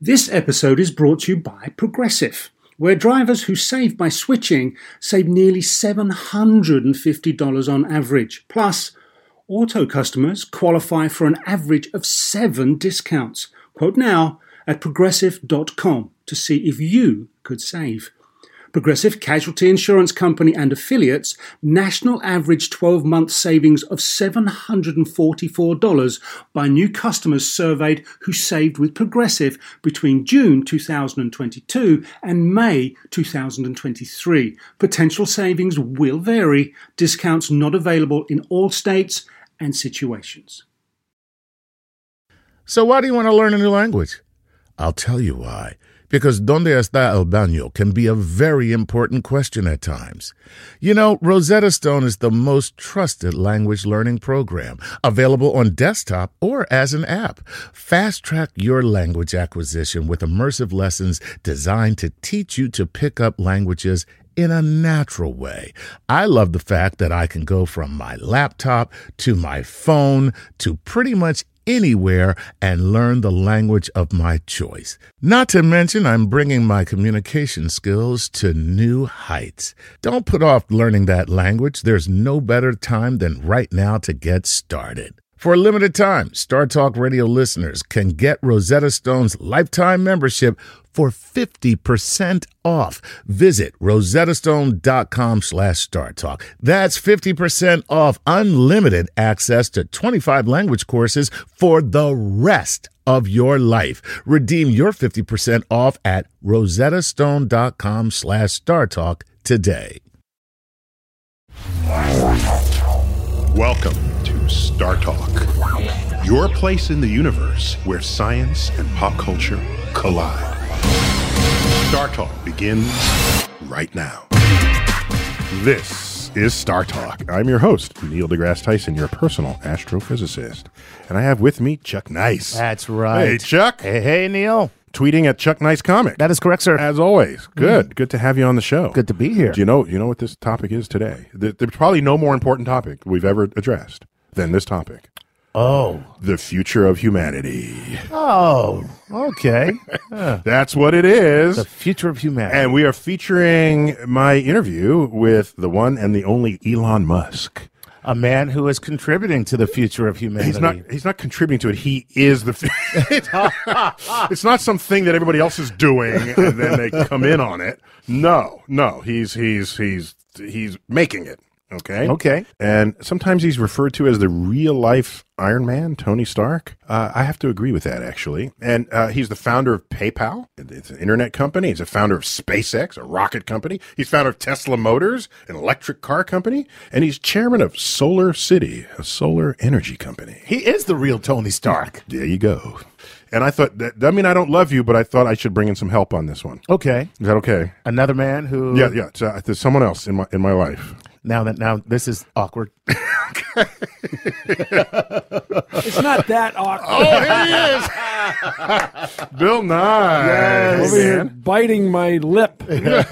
This episode is brought to you by Progressive, where drivers who save by switching save nearly $750 on average. Plus, auto customers qualify for an average of 7 discounts. Quote now at progressive.com to see if you could save. Progressive Casualty Insurance Company and affiliates, national average 12-month savings of $744 by new customers surveyed who saved with Progressive between June 2022 and May 2023. Potential savings will vary. Discounts not available in all states and situations. So why do you want to learn a new language? I'll tell you why. Because ¿Dónde está el baño? Can be a very important question at times. You know, Rosetta Stone is the most trusted language learning program, available on desktop or as an app. Fast-track your language acquisition with immersive lessons designed to teach you to pick up languages in a natural way. I love the fact that I can go from my laptop to my phone to pretty much anywhere and learn the language of my choice. Not to mention, I'm bringing my communication skills to new heights. Don't put off learning that language. There's no better time than right now to get started. For a limited time, Star Talk Radio listeners can get Rosetta Stone's lifetime membership for 50% off. Visit rosettastone.com/StarTalk. That's 50% off unlimited access to 25 language courses for the rest of your life. Redeem your 50% off at rosettastone.com/StarTalk today. Welcome to Star Talk, your place in the universe where science and pop culture collide. Star Talk begins right now. This is Star Talk. I'm your host, Neil deGrasse Tyson, your personal astrophysicist. And I have with me Chuck Nice. That's right. Hey, Chuck. Hey, Neil. Tweeting at Chuck Nice Comic. That is correct, sir. As always. Good. Good to have you on the show. Good to be here. Do you know what this topic is today? There's probably no more important topic we've ever addressed than this topic. Oh. The future of humanity. Oh, okay. That's what it is. The future of humanity. And we are featuring my interview with the one and the only Elon Musk. A man who is contributing to the future of humanity. He's not contributing to it. He is the It's not something that everybody else is doing and then they come in on it. No. He's making it. Okay. And sometimes he's referred to as the real-life Iron Man, Tony Stark. I have to agree with that, actually. And he's the founder of PayPal. It's an internet company. He's a founder of SpaceX, a rocket company. He's founder of Tesla Motors, an electric car company. And he's chairman of Solar City, a solar energy company. He is the real Tony Stark. There you go. And I thought, I don't love you, but I thought I should bring in some help on this one. Okay. Is that okay? Another man who... Yeah. There's someone else in my life. Now this is awkward. It's not that awkward. Oh, here he is. Bill Nye. Yes. Over here biting my lip.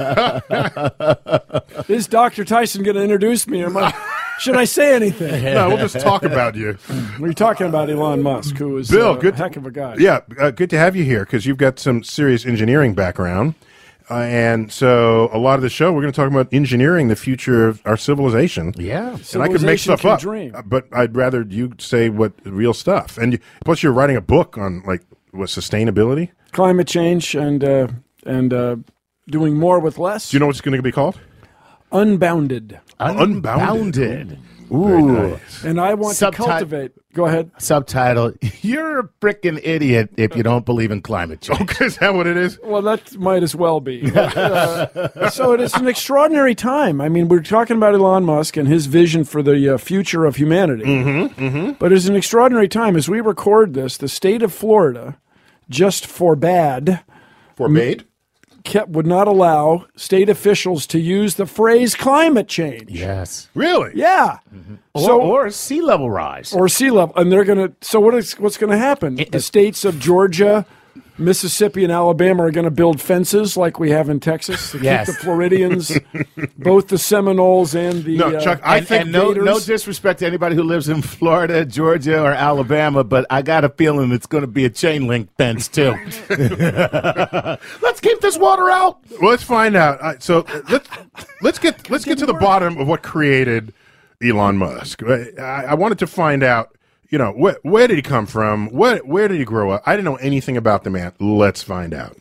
Is Dr. Tyson going to introduce me? Should I say anything? No, we'll just talk about you. We're talking about Elon Musk, who is Bill, a heck of a guy. Yeah, good to have you here because you've got some serious engineering background. And so a lot of the show, we're going to talk about engineering the future of our civilization. Yeah. And I could make stuff up, but I'd rather you say what real stuff. And plus you're writing a book on sustainability? Climate change and doing more with less. Do you know what it's going to be called? Unbounded. Unbounded. Ooh. Nice. And I want to cultivate. Go ahead. Subtitle, you're a frickin' idiot if you don't believe in climate change. Okay, is that what it is? Well, that might as well be. So it is an extraordinary time. I mean, we're talking about Elon Musk and his vision for the future of humanity. But it's an extraordinary time. As we record this, the state of Florida just forbade? Would not allow state officials to use the phrase climate change. Yes. Really? Yeah. Or sea level rise. Or sea level. And they're going to, so what's going to happen? The states of Georgia, Mississippi and Alabama are going to build fences like we have in Texas to Yes. keep the Floridians, both the Seminoles and the No, Chuck, I think no disrespect to anybody who lives in Florida, Georgia, or Alabama, but I got a feeling it's going to be a chain link fence too. Let's keep this water out. Well, let's find out. So let's get to the bottom of what created Elon Musk. I wanted to find out. Where did he come from? Where did he grow up? I didn't know anything about the man. Let's find out.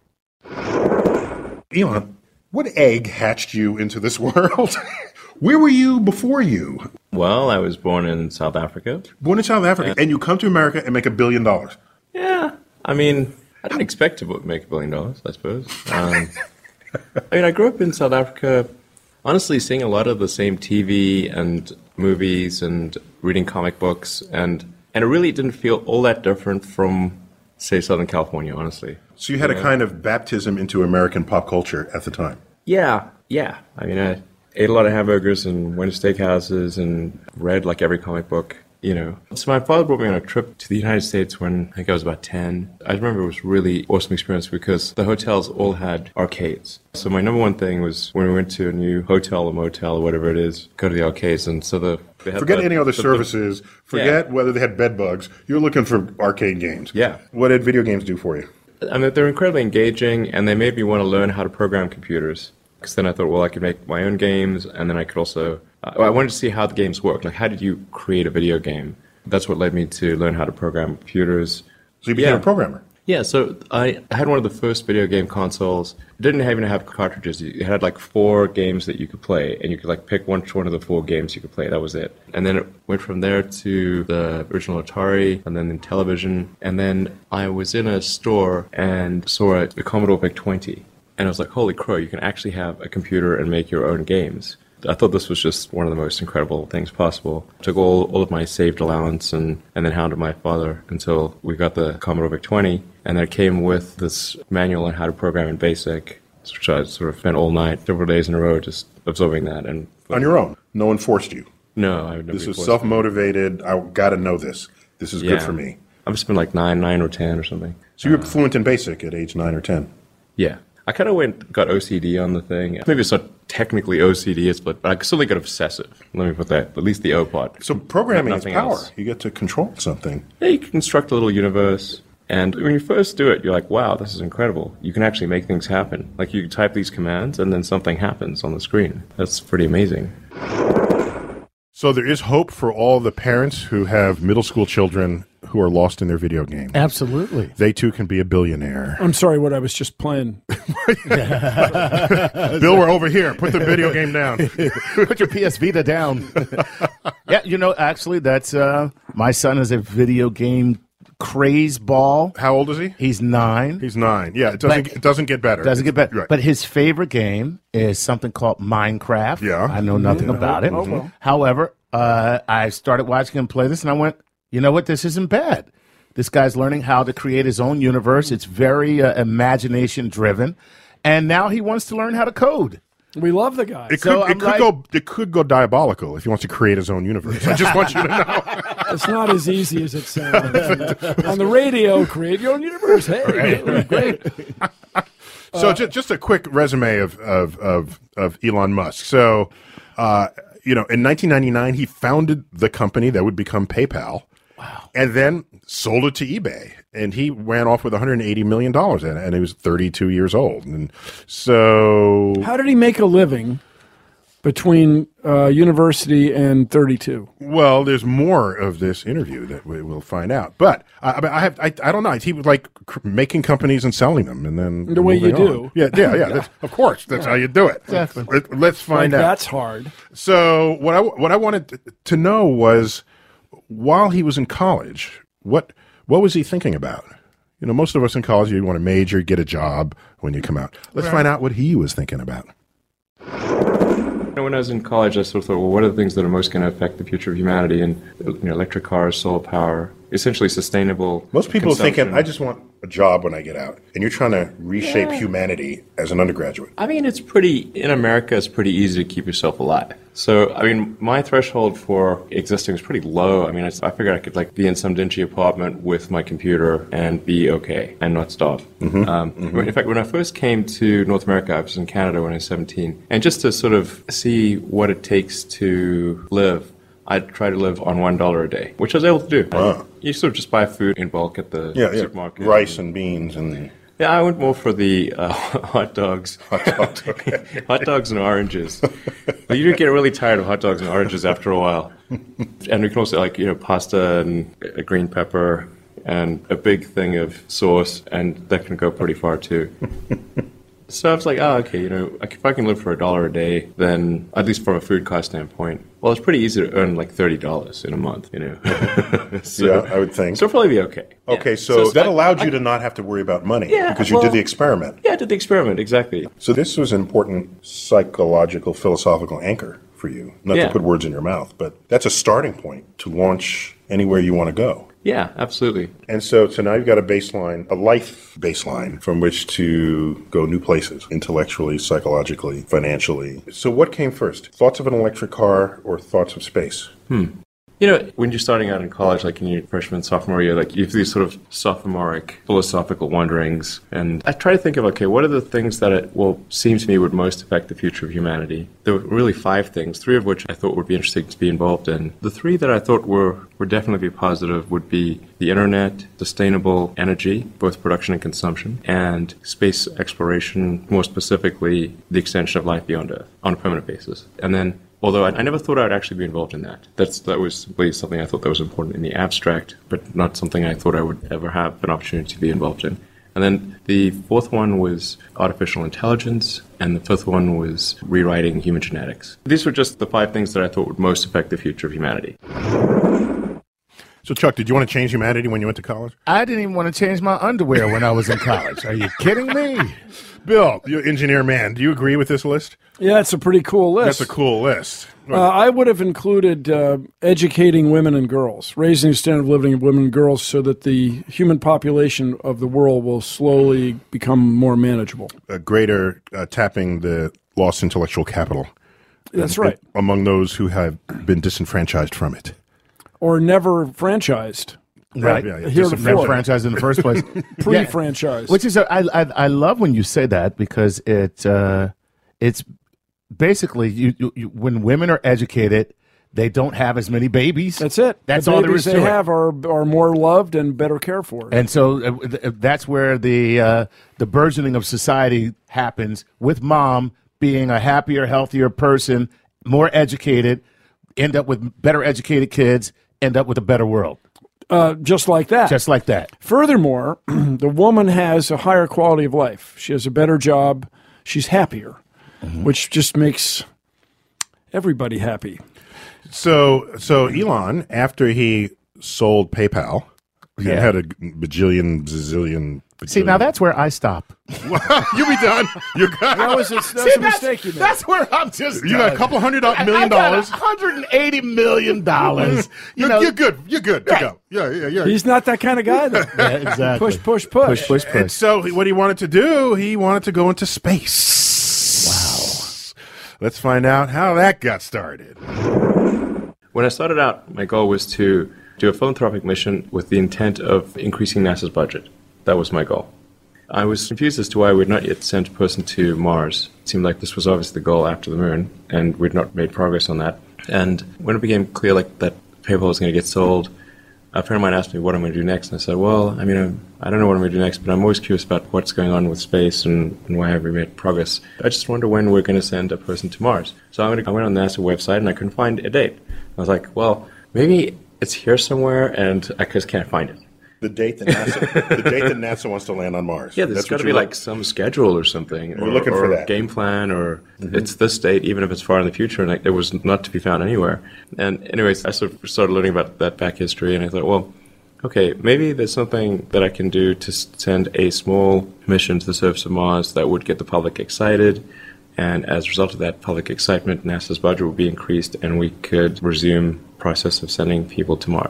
Elon, what egg hatched you into this world? Where were you before you? Well, I was born in South Africa. Born in South Africa, and you come to America and make $1 billion. Yeah, I mean, I didn't expect to make $1 billion, I suppose. I grew up in South Africa, honestly seeing a lot of the same TV and movies and reading comic books, and it really didn't feel all that different from, say, Southern California, honestly. So you had a kind of baptism into American pop culture at the time. Yeah. I mean, I ate a lot of hamburgers and went to steakhouses and read like every comic book. So my father brought me on a trip to the United States when I think I was about 10. I remember it was a really awesome experience because the hotels all had arcades. So my number one thing was when we went to a new hotel or motel or whatever it is, go to the arcades. And so they had Forget any other services. Forget whether they had bed bugs. You're looking for arcade games. Yeah. What did video games do for you? I mean, they're incredibly engaging, and they made me want to learn how to program computers. Because then I thought, well, I could make my own games, and then I could also... I wanted to see how the games work. Like, how did you create a video game? That's what led me to learn how to program computers. So you became a programmer. Yeah, so I had one of the first video game consoles. It didn't even have cartridges. It had like 4 games that you could play, and you could like pick one of the 4 games you could play. That was it. And then it went from there to the original Atari, and then the television. And then I was in a store and saw a Commodore VIC-20. And I was like, holy crow, you can actually have a computer and make your own games. I thought this was just one of the most incredible things possible. Took all of my saved allowance and then hounded my father until we got the Commodore VIC-20. And then it came with this manual on how to program in BASIC, which I sort of spent all night, several days in a row, just absorbing that. And on your own? No one forced you? No. I would never This was self-motivated. I got to know this. This is good for me. I must have been like 9 or 10 or something. So you were fluent in BASIC at age 9 or 10? Yeah. I kind of got OCD on the thing. Maybe it's not technically OCD, but I certainly got obsessive. Let me put that, at least the O part. So programming is Nothing power. else. You get to control something. Yeah, you can construct a little universe. And when you first do it, you're like, wow, this is incredible. You can actually make things happen. Like you type these commands and then something happens on the screen. That's pretty amazing. So there is hope for all the parents who have middle school children who are lost in their video game. Absolutely. They too can be a billionaire. I'm sorry, what I was just playing. Bill, we're over here. Put the video game down. Put your PS Vita down. Yeah, actually, that's my son is a video game craze ball. How old is he? He's 9. He's 9. Yeah, it doesn't get better. Doesn't get better. Right. But his favorite game is something called Minecraft. Yeah. I know nothing about it. Oh, well. However, I started watching him play this, and I went, you know what? This isn't bad. This guy's learning how to create his own universe. It's very imagination-driven. And now he wants to learn how to code. We love the guy. It could go diabolical if he wants to create his own universe. I just want you to know. It's not as easy as it sounds. On the radio, create your own universe. Hey, great. So just a quick resume of Elon Musk. So, in 1999, he founded the company that would become PayPal. Wow. And then sold it to eBay. And he ran off with $180 million in it, and he was 32 years old. And so... How did he make a living between university and 32? Well, there's more of this interview that we'll find out. But I don't know. He was like making companies and selling them, and then the way you do. On. Yeah. Of course, that's how you do it. Definitely. Let's find out. That's hard. So what I wanted to know was, while he was in college, what was he thinking about? Most of us in college, you want to major, get a job when you come out. Let's find out what he was thinking about. When I was in college, I sort of thought, well, what are the things that are most going to affect the future of humanity? And electric cars, solar power, essentially sustainable. Most people are thinking, consumption. I just want a job when I get out. And you're trying to reshape humanity as an undergraduate. I mean, in America, it's pretty easy to keep yourself alive. So, I mean, my threshold for existing is pretty low. I mean, I figured I could like be in some dingy apartment with my computer and be okay and not starve. In fact, when I first came to North America, I was in Canada when I was 17. And just to sort of see what it takes to live, I'd try to live on $1 a day, which I was able to do. Wow. You sort of just buy food in bulk at the supermarket. Rice and beans and... Yeah, I went more for the hot dogs. Okay. Hot dogs and oranges. But you do get really tired of hot dogs and oranges after a while. And we can also pasta and a green pepper and a big thing of sauce, and that can go pretty far too. So I was like, okay, if I can live for $1 a day, then at least from a food cost standpoint, well, it's pretty easy to earn like $30 in a month, So, yeah, I would think. So it'll probably be okay. Okay, Yeah. so that allowed you to not have to worry about money because you did the experiment. Yeah, I did the experiment, exactly. So this was an important psychological, philosophical anchor for you. Not to put words in your mouth, but that's a starting point to launch anywhere you want to go. Yeah, absolutely. And so now you've got a baseline, a life baseline from which to go new places, intellectually, psychologically, financially. So what came first? Thoughts of an electric car or thoughts of space? When you're starting out in college, like in your freshman, sophomore year, like you have these sort of sophomoric philosophical wonderings. And I try to think of, what are the things that seem to me would most affect the future of humanity? There were really 5 things, 3 of which I thought would be interesting to be involved in. The 3 that I thought would definitely be positive would be the internet, sustainable energy, both production and consumption, and space exploration, more specifically, the extension of life beyond Earth on a permanent basis. And then although I never thought I would actually be involved in that. That was simply something I thought that was important in the abstract, but not something I thought I would ever have an opportunity to be involved in. And then the 4th one was artificial intelligence, and the 5th one was rewriting human genetics. These were just the 5 things that I thought would most affect the future of humanity. So, Chuck, did you want to change humanity when you went to college? I didn't even want to change my underwear when I was in college. Are you kidding me? Bill, you're engineer man. Do you agree with this list? Yeah, it's a pretty cool list. That's a cool list. I would have included educating women and girls, raising the standard of living of women and girls so that the human population of the world will slowly become more manageable. A greater tapping the lost intellectual capital. That's right. Among those who have been disenfranchised from it. Or never franchised. Right. Yeah. Heretofore. Franchise in the first place. Pre-franchise. Which is, I love when you say that because it's basically you when women are educated, they don't have as many babies. That's it. That's the all there is babies to they it. have are more loved and better cared for. And so that's where the burgeoning of society happens with mom being a happier, healthier person, more educated, end up with better educated kids, end up with a better world. Just like that. Just like that. Furthermore, the woman has a higher quality of life. She has a better job. She's happier, which just makes everybody happy. So Elon, after he sold PayPal, and had a bajillion. See, now that's where I stop. You be done. You're good. That was a mistake you made. That's where I'm just. You got a couple $100 million. $180 million. You're good. You're good to go. Yeah. He's not that kind of guy, though. Yeah, exactly. Push. And so what he wanted to do, he wanted to go into space. Wow. Let's find out how that got started. When I started out, my goal was to do a philanthropic mission with the intent of increasing NASA's budget. That was my goal. I was confused as to why we'd not yet sent a person to Mars. It seemed like this was obviously the goal after the moon, and we'd not made progress on that. And when it became clear that PayPal was going to get sold, a friend of mine asked me what I'm going to do next, and I said, well, I don't know what I'm going to do next, but I'm always curious about what's going on with space and why have we made progress. I just wonder when we're going to send a person to Mars. So I went on the NASA website, and I couldn't find a date. I was like, well, maybe it's here somewhere, and I just can't find it. The date that NASA wants to land on Mars. Yeah, there's got to be some schedule or something. We're looking for that. Game plan, or it's this date, even if it's far in the future, and it was not to be found anywhere. And anyways, I sort of started learning about that back history, and I thought, well, okay, maybe there's something that I can do to send a small mission to the surface of Mars that would get the public excited. And as a result of that public excitement, NASA's budget would be increased, and we could resume the process of sending people to Mars.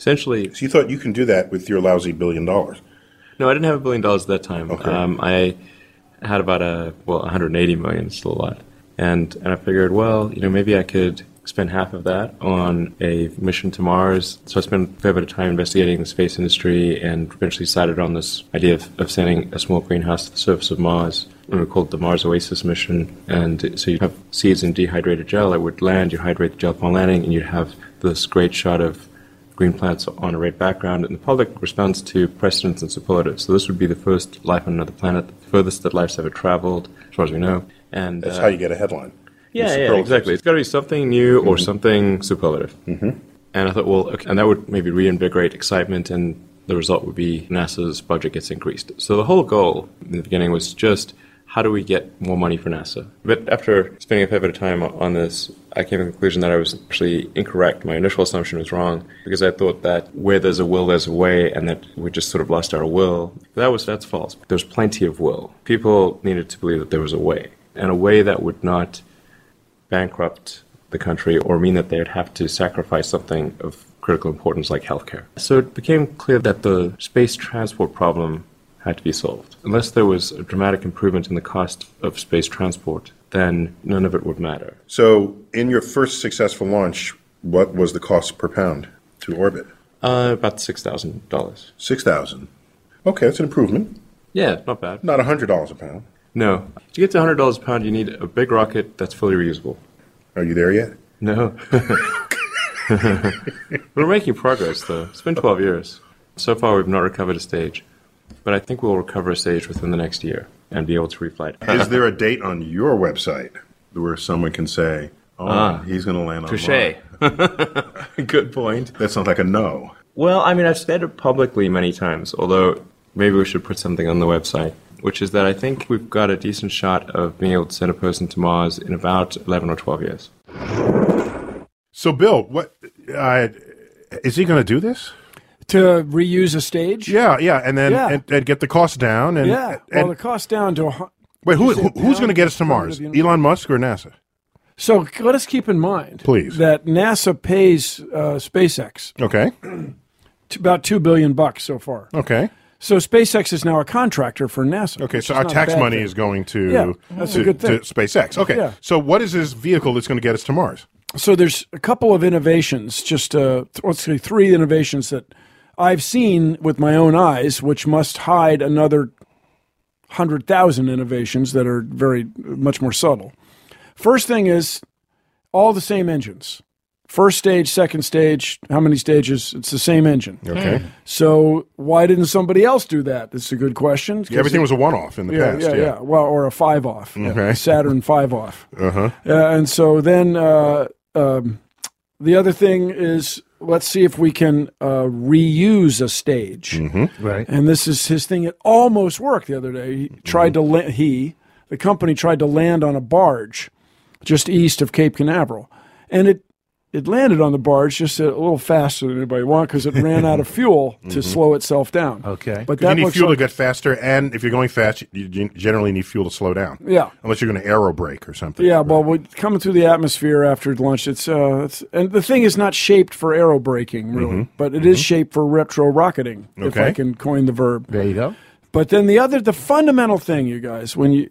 essentially, So you thought you can do that with your lousy $1 billion? no, I didn't have $1 billion at that time. Okay. I had about 180 million, still a lot. And I figured, well, maybe I could spend half of that on a mission to Mars. So I spent a fair bit of time investigating the space industry and eventually decided on this idea of sending a small greenhouse to the surface of Mars. And we called it the Mars Oasis mission. And so you'd have seeds in dehydrated gel that would land, you hydrate the gel upon landing, and you'd have this great shot of green plants on a red background. And the public responds to precedents and superlatives. So this would be the first life on another planet, the furthest that life's ever traveled, as far as we know. And That's how you get a headline. Yeah, exactly. It's got to be something new or something superlative. Mm-hmm. And I thought, well, okay, and that would maybe reinvigorate excitement, and the result would be NASA's budget gets increased. So the whole goal in the beginning was just, how do we get more money for NASA? But after spending a fair bit of time on this, I came to the conclusion that I was actually incorrect. My initial assumption was wrong, because I thought that where there's a will, there's a way, and that we just sort of lost our will. That's false. There's plenty of will. People needed to believe that there was a way, and a way that would not bankrupt the country or mean that they would have to sacrifice something of critical importance like healthcare. So it became clear that the space transport problem had to be solved. Unless there was a dramatic improvement in the cost of space transport, then none of it would matter. So in your first successful launch, what was the cost per pound to orbit? About $6,000. $6,000. Okay, that's an improvement. Yeah, not bad. Not $100 a pound. No. To get to $100 a pound, you need a big rocket that's fully reusable. Are you there yet? No. We're making progress, though. It's been 12 years. So far, we've not recovered a stage. But I think we'll recover a stage within the next year and be able to refly it. Is there a date on your website where someone can say, he's going to land on Touché. Mars? Good point. That sounds like a no. Well, I mean, I've said it publicly many times, although maybe we should put something on the website, which is that I think we've got a decent shot of being able to send a person to Mars in about 11 or 12 years. So, Bill, what is he going to do this? To reuse a stage? Yeah, and then and get the cost down. And, well, the cost down to wait, who's going to get us to Mars? Elon Musk or NASA? So let us keep in mind, please, that NASA pays SpaceX. Okay. About $2 billion so far. Okay. So SpaceX is now a contractor for NASA. Okay, so our tax money is going to that's a good thing. To SpaceX. Okay, so what is this vehicle that's going to get us to Mars? So there's a couple of innovations, just let's say 3 innovations that I've seen with my own eyes, which must hide another 100,000 innovations that are very much more subtle. First thing is all the same engines. First stage, second stage, how many stages? It's the same engine. Okay. So why didn't somebody else do that? That's a good question. Yeah, everything was a one-off in the past. Yeah. Well, or a 5-off. Okay. Saturn 5-off. Uh-huh. And so then the other thing is, let's see if we can reuse a stage. Mm-hmm. Right. And this is his thing. It almost worked the other day. He tried to the company tried to land on a barge just east of Cape Canaveral. And it landed on the barge just a little faster than anybody wanted because it ran out of fuel to slow itself down. Okay. But you need fuel to get faster, and if you're going fast, you generally need fuel to slow down. Yeah. Unless you're going to aero brake or something. Yeah, well, coming through the atmosphere after launch, it's and the thing is not shaped for aero braking, really, but it is shaped for retro rocketing, if I can coin the verb. There you go. But then the fundamental thing, you guys, when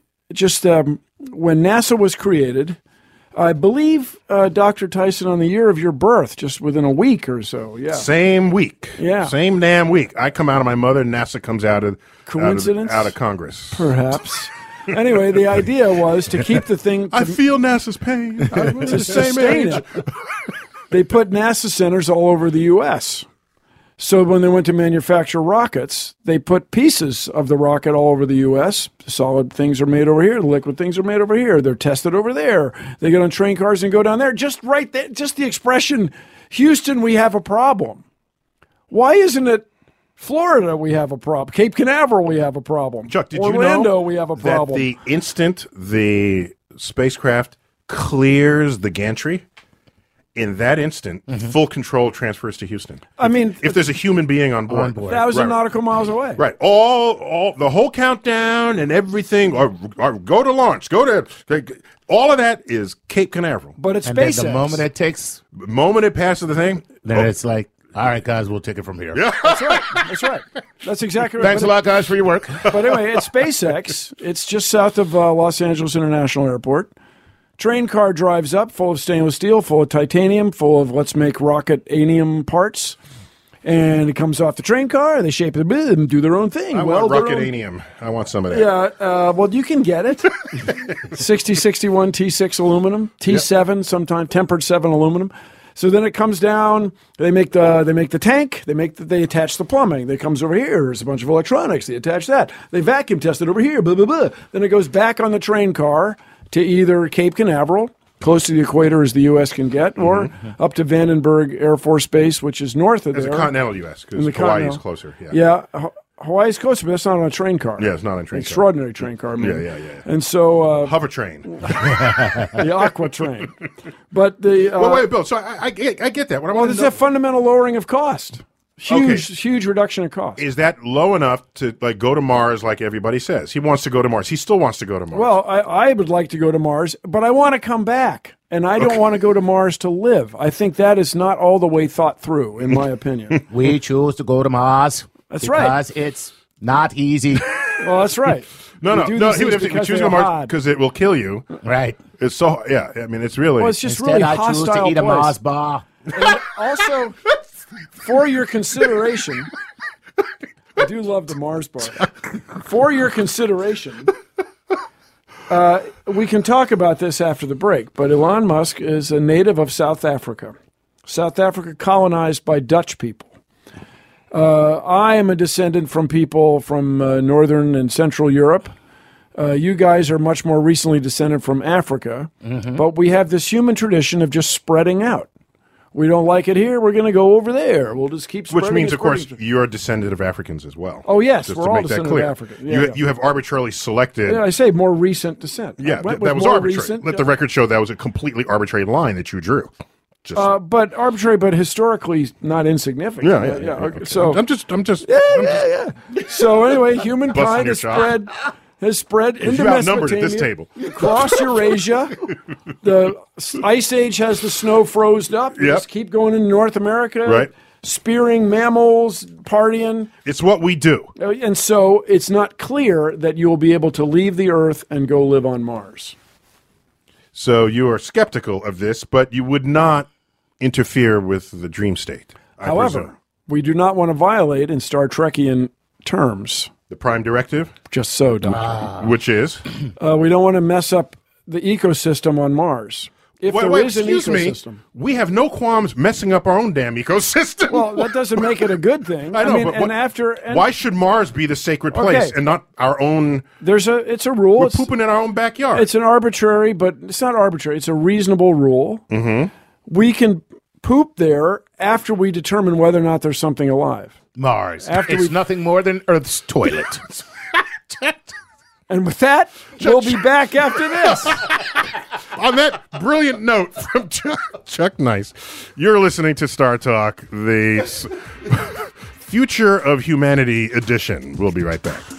NASA was created, I believe, Dr. Tyson, on the year of your birth, just within a week or so. Yeah. Same week. Yeah. Same damn week. I come out of my mother, NASA comes out of Coincidence? out of Congress. Perhaps. Anyway, the idea was to keep the thing. I feel NASA's pain. I'm the same age. They put NASA centers all over the U.S. So when they went to manufacture rockets, they put pieces of the rocket all over the U.S. The solid things are made over here. The liquid things are made over here. They're tested over there. They get on train cars and go down there. Just right there. Just the expression, Houston, we have a problem. Why isn't it Florida, we have a problem? Cape Canaveral, we have a problem. Chuck, did Orlando, you know we have a problem. that the instant the spacecraft clears the gantry, in that instant, full control transfers to Houston. I mean, if there's a human being on board. 1,000 nautical miles away. Right. All the whole countdown and everything, or go to launch, all of that is Cape Canaveral. But it's And SpaceX. then the moment it takes, The moment it passes the thing, then it's like All right, guys, we'll take it from here. Yeah. That's right. That's right. That's exactly right. Thanks a lot, guys, for your work. But anyway, at SpaceX, it's just south of Los Angeles International Airport. Train car drives up, full of stainless steel, full of titanium, full of let's make rocket-anium parts. And it comes off the train car, and they shape it and do their own thing. I want rocketanium. I want some of that. Yeah, well, you can get it. 6061 T6 aluminum, T7 sometimes tempered 7 aluminum. So then it comes down. They make the tank. They attach the plumbing. They comes over here. There's a bunch of electronics. They attach that. They vacuum test it over here. Blah blah blah. Then it goes back on the train car to either Cape Canaveral, close to the equator as the U.S. can get, or up to Vandenberg Air Force Base, which is north of As there. a continental U.S., because Hawaii is closer. Yeah, Hawaii's closer, but that's not on a train car. Yeah, it's not on a train car. Extraordinary train car. Yeah. And so... hover train. the aqua train. But the... wait, Bill, so I get that. What I want there's to know, a fundamental lowering of cost. Huge reduction in cost. is that low enough to go to Mars like everybody says? He wants to go to Mars. He still wants to go to Mars. Well, I would like to go to Mars, but I want to come back. And I don't want to go to Mars to live. I think that is not all the way thought through, in my opinion. We choose to go to Mars. That's right. Because it's not easy. Well, that's right. No. We He would have to choose to go to Mars because it will kill you. Right. It's so, yeah. I mean, it's really. Well, it's just Instead, really I choose hostile to eat a place. Mars bar. And also, for your consideration, I do love the Mars bar. For your consideration, we can talk about this after the break, but Elon Musk is a native of South Africa. South Africa colonized by Dutch people. I am a descendant from people from Northern and Central Europe. You guys are much more recently descended from Africa, but we have this human tradition of just spreading out. We don't like it here, we're going to go over there. We'll just keep spreading. Which means, and of course, spreading. you're a descendant of Africans as well. Oh, yes, Just we're to all make that descendant clear. of Africa. Yeah, You have arbitrarily selected. Yeah, I say more recent descent. Yeah, I went that with was more arbitrary. recent, Let the record show that was a completely arbitrary line that you drew. Just, but arbitrary, but historically not insignificant. yeah. Okay. So I'm just. yeah. So anyway, humankind your chops. has spread into you outnumbered Mesopotamia, at this table. across Eurasia. The Ice Age has the snow frozen up. We Yep. just keep going in North America, Right. spearing mammals, partying. It's what we do. And so it's not clear that you will be able to leave the Earth and go live on Mars. So you are skeptical of this, but you would not interfere with the dream state. I However, presume. we do not want to violate in Star Trekian terms. The Prime Directive, Just so, Doctor. which is We don't want to mess up the ecosystem on Mars. If there is an excuse me, ecosystem. we have no qualms messing up our own damn ecosystem. Well, that doesn't make it a good thing. I know, mean, but and why should Mars be the sacred place Okay. and not our own? it's a rule. We're It's, pooping in our own backyard. it's an arbitrary, but it's not arbitrary. It's a reasonable rule. Mm-hmm. We can poop there after we determine whether or not there's something alive. Mars. After It's we- nothing more than Earth's toilet. And with that, we'll be back after this. On that brilliant note from Chuck Nice, you're listening to Star Talk, the Future of Humanity edition. We'll be right back.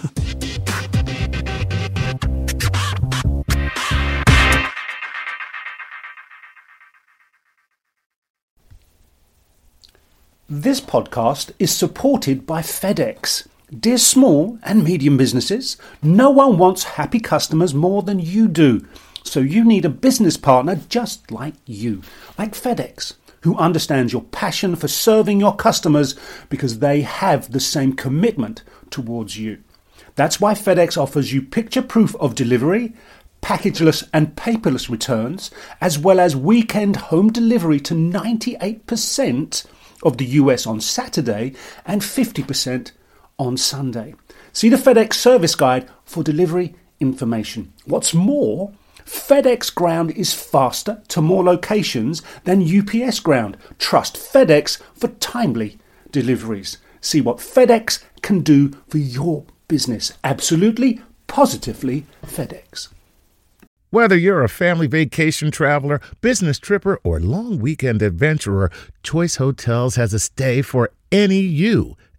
This podcast is supported by FedEx. Dear small and medium businesses, no one wants happy customers more than you do. So you need a business partner just like you, like FedEx, who understands your passion for serving your customers because they have the same commitment towards you. That's why FedEx offers you picture proof of delivery, packageless and paperless returns, as well as weekend home delivery to 98% of the US on Saturday and 50% on Sunday. See the FedEx service guide for delivery information. What's more, FedEx Ground is faster to more locations than UPS Ground. Trust FedEx for timely deliveries. See what FedEx can do for your business. Absolutely, positively FedEx. Whether you're a family vacation traveler, business tripper, or long weekend adventurer, Choice Hotels has a stay for any you.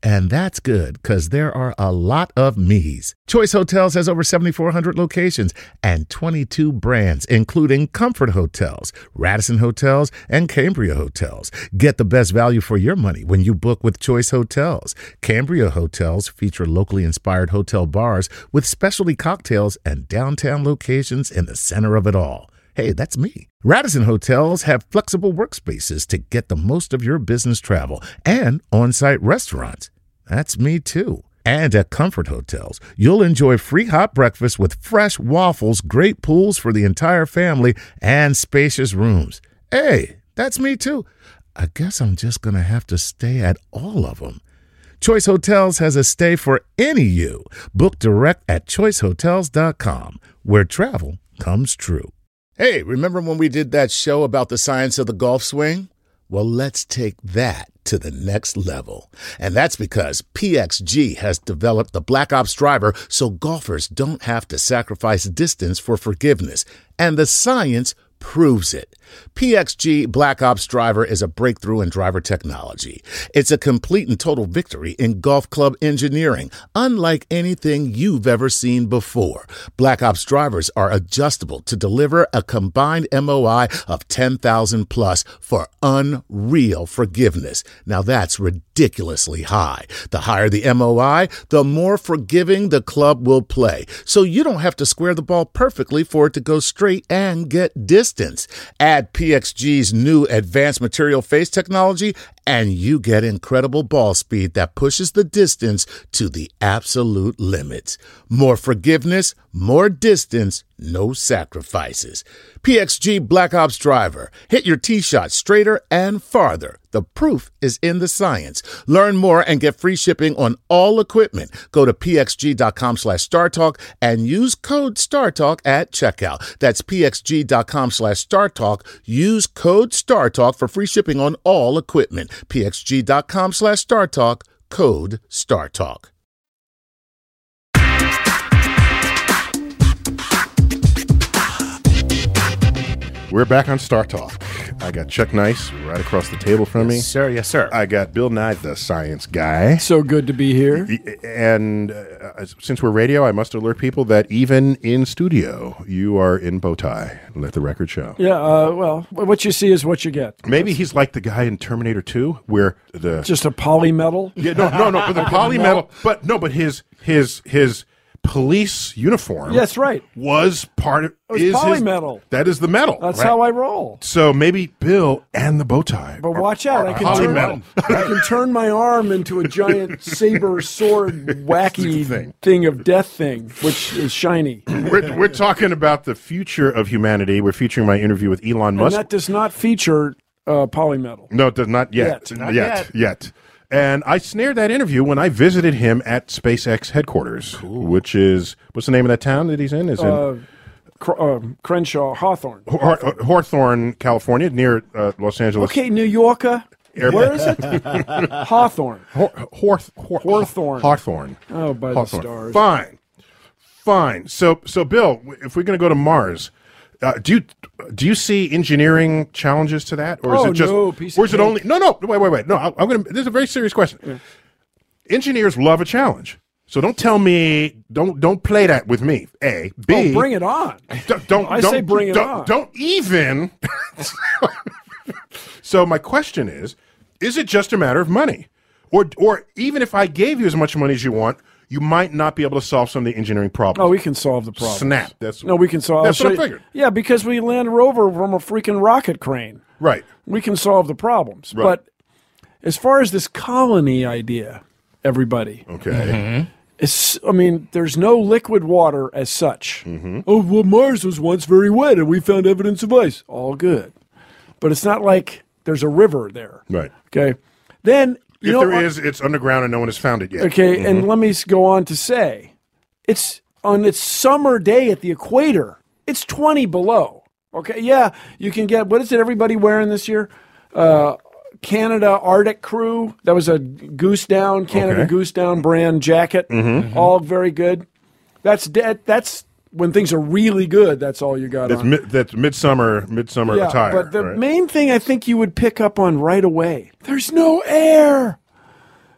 And that's good, because there are a lot of me's. Choice Hotels has over 7,400 locations and 22 brands, including Comfort Hotels, Radisson Hotels, and Cambria Hotels. Get the best value for your money when you book with Choice Hotels. Cambria Hotels feature locally inspired hotel bars with specialty cocktails and downtown locations in the center of it all. Hey, that's me. Radisson Hotels have flexible workspaces to get the most of your business travel and on-site restaurants. That's me too. And at Comfort Hotels, you'll enjoy free hot breakfast with fresh waffles, great pools for the entire family, and spacious rooms. Hey, that's me too. I guess I'm just going to have to stay at all of them. Choice Hotels has a stay for any you. Book direct at choicehotels.com, where travel comes true. Hey, remember when we did that show about the science of the golf swing? Well, let's take that to the next level. And that's because PXG has developed the Black Ops driver so golfers don't have to sacrifice distance for forgiveness. And the science proves it. PXG Black Ops driver is a breakthrough in driver technology. It's a complete and total victory in golf club engineering, unlike anything you've ever seen before. Black Ops drivers are adjustable to deliver a combined MOI of 10,000 plus for unreal forgiveness. Now that's ridiculously high. The higher the MOI, the more forgiving the club will play. So you don't have to square the ball perfectly for it to go straight and get distance. Add PXG's new advanced material face technology, and you get incredible ball speed that pushes the distance to the absolute limits. More forgiveness, more distance, no sacrifices. PXG Black Ops driver. Hit your tee shot straighter and farther. The proof is in the science. Learn more and get free shipping on all equipment. Go to pxg.com/StarTalk and use code StarTalk at checkout. That's pxg.com/StarTalk. Use code StarTalk for free shipping on all equipment. pxg.com/StarTalk, code StarTalk. We're back on Star Talk. I got Chuck Nice right across the table from me. Sir, yes, sir. I got Bill Nye, the science guy. So good to be here. And since we're radio, I must alert people that even in studio, you are in bow tie. Let the record show. Yeah, well, what you see is what you get. Maybe he's like the guy in Terminator 2, where the Just a polymetal? yeah, no, but the polymetal, but his police uniform. Yeah, that's right. Was part of It was polymetal. That is the metal. That's right? how I roll. So maybe Bill and the bow tie. But watch out! I can turn my arm into a giant saber sword, wacky thing of death thing, which is shiny. We're talking about the future of humanity. We're featuring my interview with Elon Musk. And that does not feature polymetal. No, it does not yet. Not yet. And I snared that interview when I visited him at SpaceX headquarters, which is, what's the name of that town that he's in? Is in Crenshaw, Hawthorne. Hawthorne, California, near Los Angeles. Okay, New Yorker. Where is it? Hawthorne. Hawthorne. Hawthorne. Oh, by the stars. Fine. So Bill, if we're going to go to Mars, do you see engineering challenges to that, or is it just, or is it only? No. Wait. No, I'm going to. This is a very serious question. Yeah. Engineers love a challenge, so don't tell me. Don't play that with me. A, B. Bring it on. Don't bring it on. Don't even. So my question is it just a matter of money, or even if I gave you as much money as you want, you might not be able to solve some of the engineering problems. Oh, we can solve the problem. Snap. We can solve. That's what I figured. Yeah, because we land a rover from a freaking rocket crane. Right. We can solve the problems. Right. But as far as this colony idea, everybody. Okay. There's no liquid water as such. Mm-hmm. Oh, well, Mars was once very wet, and we found evidence of ice. All good. But it's not like there's a river there. Right. Okay. Then... If there is, it's underground and no one has found it yet. Okay, and let me go on to say, it's on its summer day at the equator, it's 20 below. Okay, yeah, you can get, what is it everybody wearing this year? Canada Arctic Crew. That was a Goose Down, Goose Down brand jacket. Mm-hmm. All very good. That's when things are really good, that's all you got on. That's midsummer attire. But the main thing I think you would pick up on right away, there's no air.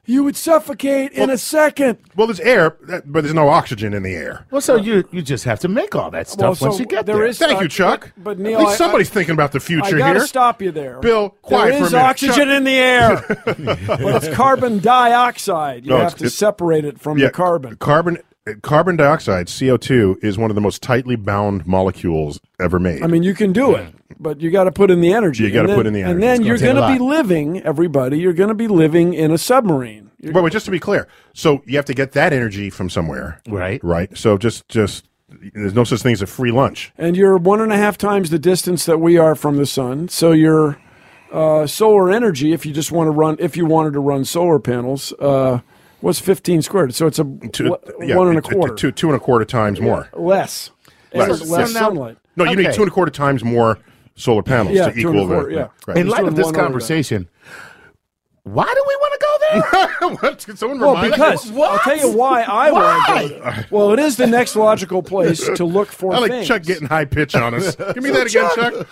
You would suffocate in a second. Well, there's air, but there's no oxygen in the air. Well, so you just have to make all that stuff once you get there. Thank you, Chuck. But Neil, at least somebody's thinking about the future I gotta here. stop you there. Bill, quiet there for a is minute. oxygen in the air, but it's carbon dioxide. You have to separate it from the carbon. Carbon dioxide, CO2, is one of the most tightly bound molecules ever made. I mean, you can do it, but you got to put in the energy. You got to put in the energy. And then you're going to be living, everybody, you're going to be living in a submarine. But just to be clear, so you have to get that energy from somewhere. Right. Right. So just there's no such thing as a free lunch. And you're 1.5 times the distance that we are from the sun. So your solar energy, if you wanted to run solar panels, was 15 squared. So it's 1.25. 2.25 times more. Less sunlight. No, you need 2.25 times more solar panels to equal the. Yeah. Right. In light of this conversation, why do we want to go there? What? Can someone Well, remind because me? I'll tell you why I want to go there. Well, it is the next logical place to look for I like things. Chuck getting high pitch on us. Give me that again, Chuck.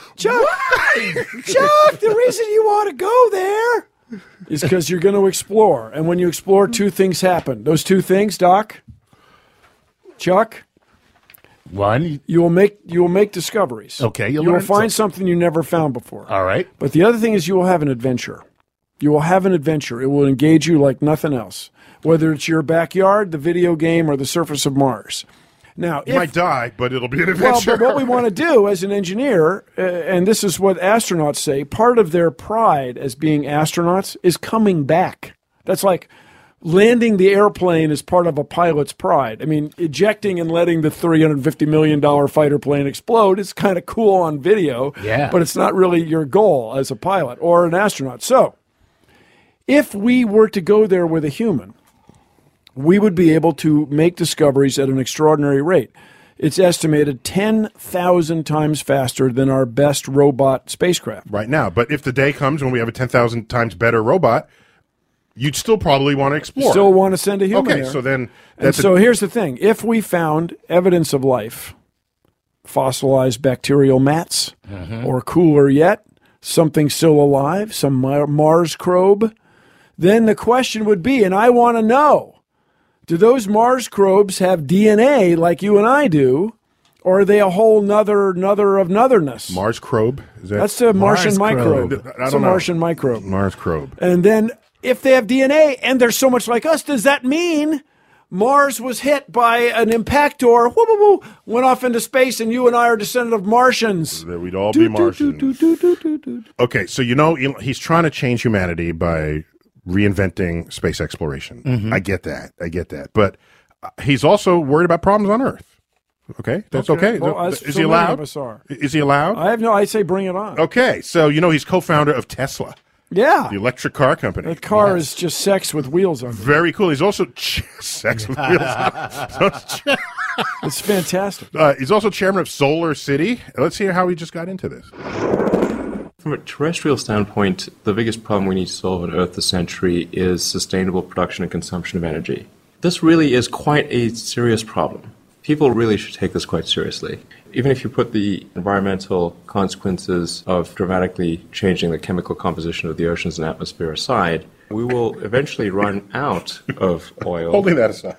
Chuck, the reason you want to go there is because you're going to explore. And when you explore, two things happen. Those two things, Doc, Chuck, One, you will make discoveries. Okay, you will find something you never found before. All right. But the other thing is you will have an adventure. You will have an adventure. It will engage you like nothing else, whether it's your backyard, the video game, or the surface of Mars. Now, You might die, but it'll be an adventure. Well, but what we want to do as an engineer, and this is what astronauts say, part of their pride as being astronauts is coming back. That's like landing the airplane is part of a pilot's pride. I mean, ejecting and letting the $350 million fighter plane explode is kind of cool on video, but it's not really your goal as a pilot or an astronaut. So, if we were to go there with a human, we would be able to make discoveries at an extraordinary rate. It's estimated 10,000 times faster than our best robot spacecraft. Right now. But if the day comes when we have a 10,000 times better robot, you'd still probably want to explore. Still want to send a human Okay, there. so then... So here's the thing. If we found evidence of life, fossilized bacterial mats, or cooler yet, something still alive, some Mars probe, then the question would be, and I want to know, do those Mars probes have DNA like you and I do, or are they a whole nother of notherness? Mars probe? That's a Martian microbe. It's a Martian microbe. Mars probe. And then if they have DNA and they're so much like us, does that mean Mars was hit by an impactor, went off into space, and you and I are descendant of Martians? That we'd all be Martians. Okay, so he's trying to change humanity by reinventing space exploration. I get that. But he's also worried about problems on Earth. Okay, that's okay. Well, Is he allowed? Is he allowed? I say bring it on. Okay, so he's co-founder of Tesla. Yeah. The electric car company. That car is just sex with wheels on it. Very cool. He's also sex with wheels on it. It's fantastic. He's also chairman of Solar City. Let's hear how he just got into this. From a terrestrial standpoint, the biggest problem we need to solve on Earth this century is sustainable production and consumption of energy. This really is quite a serious problem. People really should take this quite seriously. Even if you put the environmental consequences of dramatically changing the chemical composition of the oceans and atmosphere aside, we will eventually run out of oil. Holding that aside.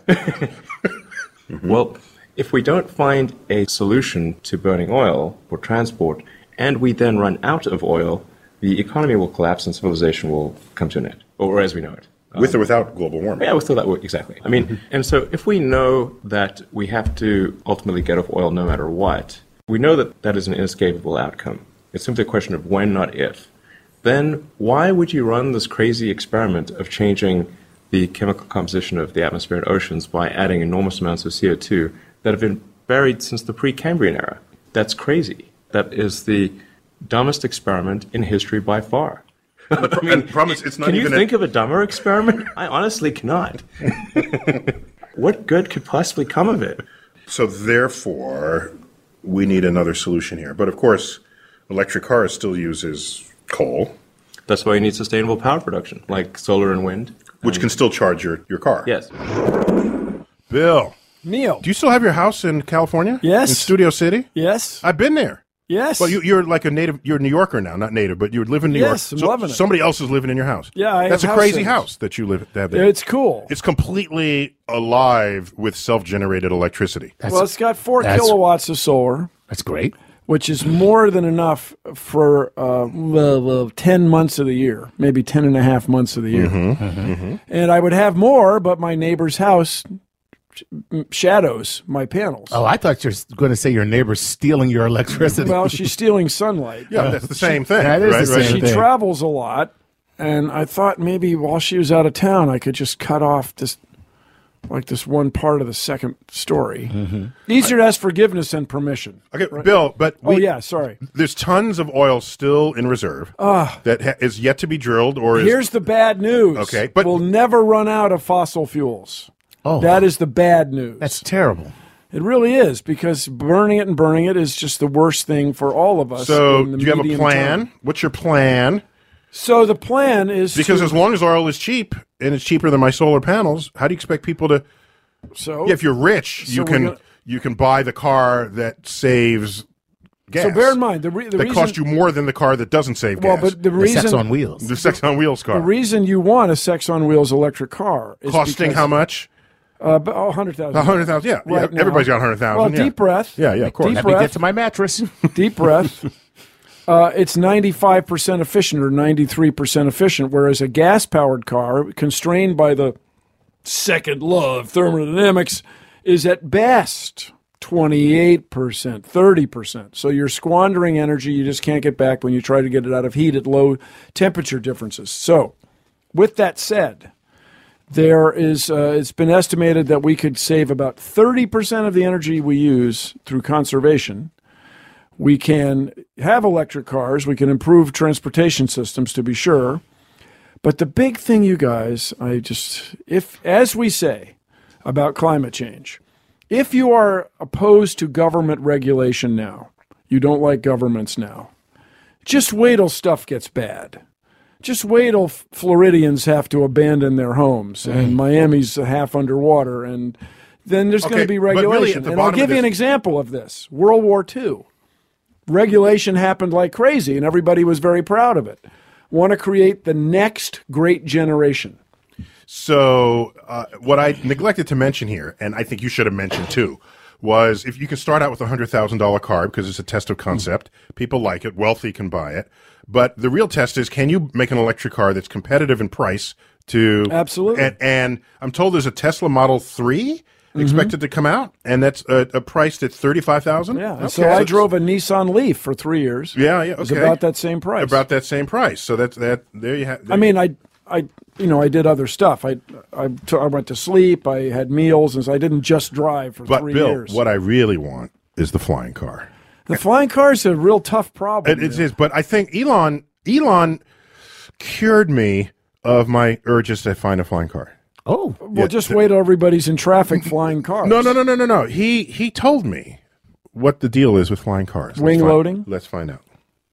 Well, if we don't find a solution to burning oil for transport, and we then run out of oil, the economy will collapse and civilization will come to an end, or as we know it. With or without global warming. Yeah, with or without, exactly. I mean, and so if we know that we have to ultimately get off oil no matter what, we know that that is an inescapable outcome. It's simply a question of when, not if. Then why would you run this crazy experiment of changing the chemical composition of the atmosphere and oceans by adding enormous amounts of CO2 that have been buried since the Precambrian era? That's crazy. That is the dumbest experiment in history by far. I mean, it's not can you even think of a dumber experiment? I honestly cannot. What good could possibly come of it? So therefore, we need another solution here. But of course, electric cars still uses coal. That's why you need sustainable power production, like solar and wind. Which can still charge your car. Yes. Bill. Neil. Do you still have your house in California? Yes. In Studio City? Yes. I've been there. Yes. Well, you're like a native. You're a New Yorker now, not native, but you live in New York. Yes, I'm loving it. Somebody else is living in your house. Yeah, that's have a crazy house house that you live. Have there. It's cool. It's completely alive with self-generated electricity. Well, it's got 4 kilowatts of solar, That's great. which is more than enough for 10 months of the year, maybe 10 and a half months of the year. And I would have more, but my neighbor's house shadows my panels. Oh, I thought you were going to say your neighbor's stealing your electricity. Well, she's stealing sunlight. Yeah, that's the same thing. That is right? the same She thing. travels a lot, and I thought maybe while she was out of town, I could just cut off this one part of the second story. Easier to ask forgiveness than permission. Okay, Bill, but Sorry. there's tons of oil still in reserve that is yet to be drilled. Or Here's the bad news. Okay, but- we'll never run out of fossil fuels. Oh. That is the bad news. That's terrible. It really is, because burning it is just the worst thing for all of us. so in the do you have a medium plan? term. What's your plan? So the plan is Because to, as long as oil is cheap and it's cheaper than my solar panels, how do you expect people to? so Yeah, if you're rich, So we're you can buy the car that saves gas. so bear in mind the that reason costs you more than the car that doesn't save well, gas. but the The reason sex on wheels. The sex on wheels car the reason you want a sex on wheels electric car is costing because, how much? $100,000. 100,000. Yeah, Right yeah. now. Everybody's got 100,000. Well, yeah. deep breath. Yeah, of course. Deep Let me breath. get to my mattress. Deep breath. It's 95% efficient or 93% efficient, whereas a gas-powered car, constrained by the second law of thermodynamics, is at best 28%, 30%. So you're squandering energy you just can't get back when you try to get it out of heat at low temperature differences. So, with that said, there is it's been estimated that we could save about 30% of the energy we use through conservation. We can have electric cars. We can improve transportation systems, to be sure. But the big thing, you guys, as we say about climate change, if you are opposed to government regulation now, you don't like governments now, just wait till stuff gets bad. Just wait till Floridians have to abandon their homes and Miami's half underwater, and then there's going to be but really regulation. at the And I'll bottom give of you an this- example of this. World War II. Regulation happened like crazy, and everybody was very proud of it. Want to create the next great generation. So what I neglected to mention here, and I think you should have mentioned too, was if you can start out with a $100,000 car because it's a test of concept, people like it, wealthy can buy it. But the real test is, can you make an electric car that's competitive in price to Absolutely. And I'm told there's a Tesla Model 3 expected to come out, and that's priced at $35,000. Yeah. Okay. So I drove a Nissan Leaf for 3 years. Yeah, yeah, It was okay. about that same price. About that same price. So that's that. There you have. I mean, I did other stuff. I went to sleep. I had meals, and so I didn't just drive for but 3 Bill, years. what I really want is the flying car. The flying car is a real tough problem. It is, but I think Elon cured me of my urges to find a flying car. Oh, Well, just wait till everybody's in traffic flying cars. No. He told me what the deal is with flying cars. Wing loading? Let's find out.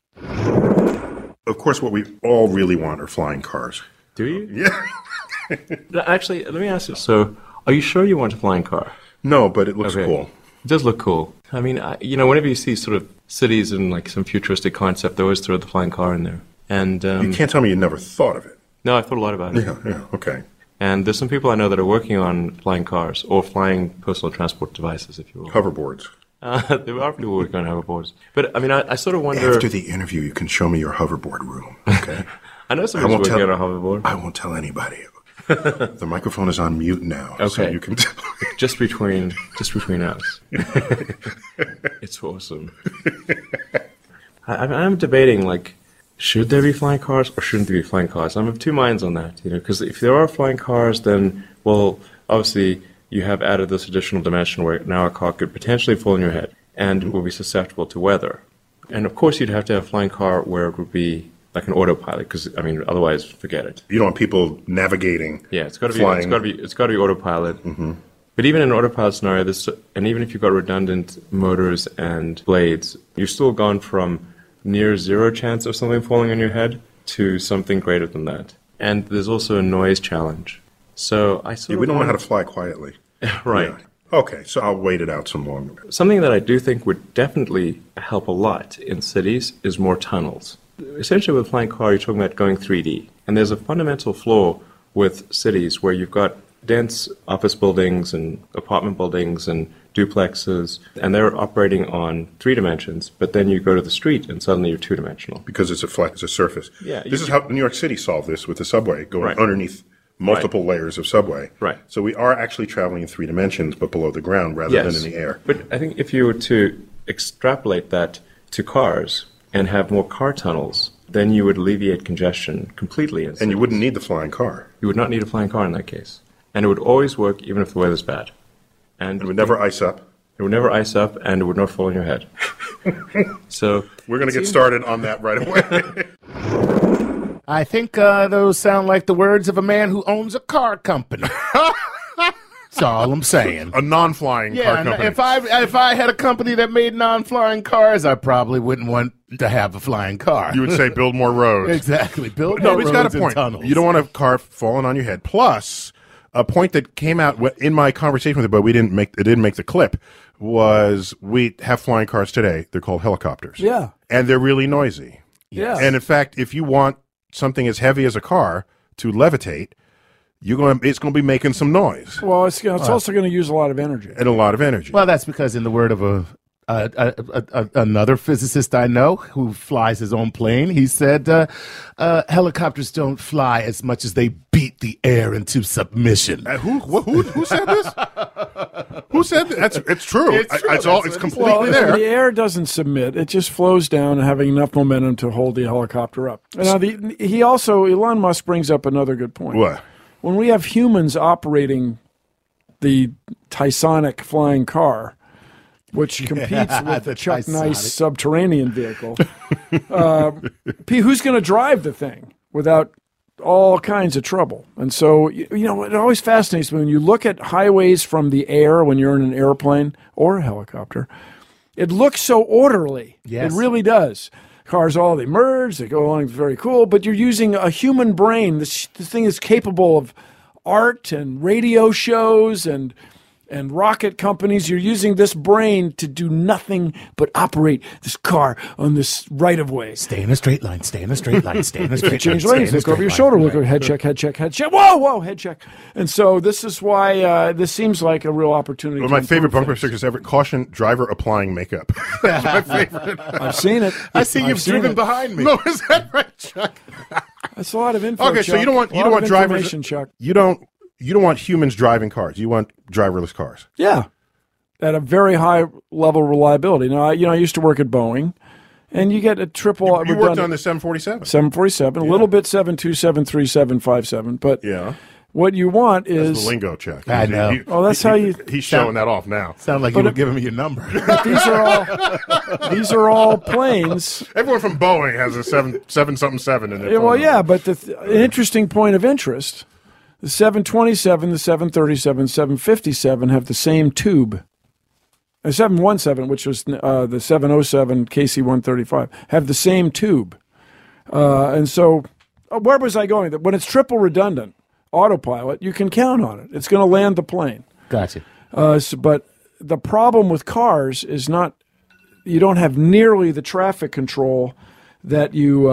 Of course, what we all really want are flying cars. Do you? Yeah. No, actually, let me ask you. So, are you sure you want a flying car? No, but it looks Okay. cool. It does look cool. I mean, whenever you see sort of cities and like some futuristic concept, they always throw the flying car in there. And You can't tell me you never thought of it. no, I thought a lot about it. Yeah, okay. And there's some people I know that are working on flying cars or flying personal transport devices, if you will. Hoverboards. There are people working on hoverboards. But I mean, I sort of wonder. After the interview, you can show me your hoverboard room, okay? I know somebody's won't working tell- on a hoverboard. I won't tell anybody. The microphone is on mute now, so Okay. you can tell. Just between us. It's awesome. I'm debating, like, should there be flying cars or shouldn't there be flying cars? I'm of two minds on that, because if there are flying cars, then, well, obviously you have added this additional dimension where now a car could potentially fall on your head and will be susceptible to weather. And of course you'd have to have a flying car where it would be like an autopilot, because, I mean, otherwise, forget it. You don't want people navigating. Yeah, it's got to be. flying. It's got to be autopilot. But even in an autopilot scenario, and even if you've got redundant motors and blades, you've still gone from near zero chance of something falling on your head to something greater than that. And there's also a noise challenge. So I sort Yeah, of we don't know how wonder- to fly quietly. right. Yeah. Okay, so I'll wait it out some longer. Something that I do think would definitely help a lot in cities is more tunnels. Essentially, with a flying car, you're talking about going 3D. And there's a fundamental flaw with cities where you've got dense office buildings and apartment buildings and duplexes, and they're operating on 3 dimensions, but then you go to the street and suddenly you're 2-dimensional. Because it's a surface. Yeah, This is how New York City solved this with the subway, going Right. underneath multiple layers of subway. Right. So we are actually traveling in 3 dimensions, but below the ground rather than in the air. But I think if you were to extrapolate that to cars and have more car tunnels, then you would alleviate congestion completely. And you wouldn't need the flying car. You would not need a flying car in that case. And it would always work even if the weather's bad. It would never ice up. It would never ice up, and it would not fall on your head. So We're going to get started on that right away. I think those sound like the words of a man who owns a car company. That's all I'm saying. A non-flying car Yeah, company. if I had a company that made non-flying cars, I probably wouldn't want to have a flying car. You would say build more roads. Exactly. Build No, more he's got roads a and point. tunnels. You don't want a car falling on your head. Plus, a point that came out in my conversation with it, but it didn't make the clip, was we have flying cars today. They're called helicopters. Yeah. And they're really noisy. Yeah. And in fact, if you want something as heavy as a car to levitate, it's going to be making some noise Well, it's also going to use a lot of energy. and a lot of energy. Well, that's because, in the word of another physicist I know who flies his own plane, he said helicopters don't fly as much as they beat the air into submission. Who said this? Who said that? It's true. It's true. It's That's what he completely Well, there. the air doesn't submit; it just flows down, and having enough momentum to hold the helicopter up. Now, Elon Musk brings up another good point. What? When we have humans operating the Tysonic flying car, which competes with the Chuck Tysonic. Nice subterranean vehicle, who's going to drive the thing without all kinds of trouble? And so, it always fascinates me when you look at highways from the air when you're in an airplane or a helicopter. It looks so orderly. Yes. It really does. Cars they merge, they go along, it's very cool, but you're using a human brain. This thing is capable of art and radio shows and rocket companies. You're using this brain to do nothing but operate this car on this right-of-way. Stay in a straight line, stay in a straight line, stay in a straight line. Change stay lanes, in a look over straight your line. shoulder, look over head check, head check, head check. Whoa, head check. And so this is why this seems like a real opportunity. One to of my favorite improve bumper things. stickers ever. Caution: driver applying makeup. That's my favorite. I've seen it. I see I've you've seen driven it. behind me. No, is that right, Chuck? That's a lot of info. Okay, so Chuck. you don't want A lot of drivers. information, Chuck. You don't want humans driving cars. You want driverless cars. Yeah, at a very high level of reliability. Now, I used to work at Boeing, and you get a triple. You worked redundant- on the 747. 747, a little bit 727, 3757, but Yeah, what you want that's is the lingo, Chuck. I know. Oh, that's how you- He's showing that off now. Sound like you were giving me your number. these are all planes. Everyone from Boeing has a 777 in their Yeah, phone well, number. yeah, but an interesting point of interest: the 727, the 737, 757 have the same tube. The 717, which was the 707 KC-135, have the same tube. And so, where was I going? When it's triple redundant, autopilot, you can count on it. It's going to land the plane. Gotcha. But the problem with cars is you don't have nearly the traffic control that you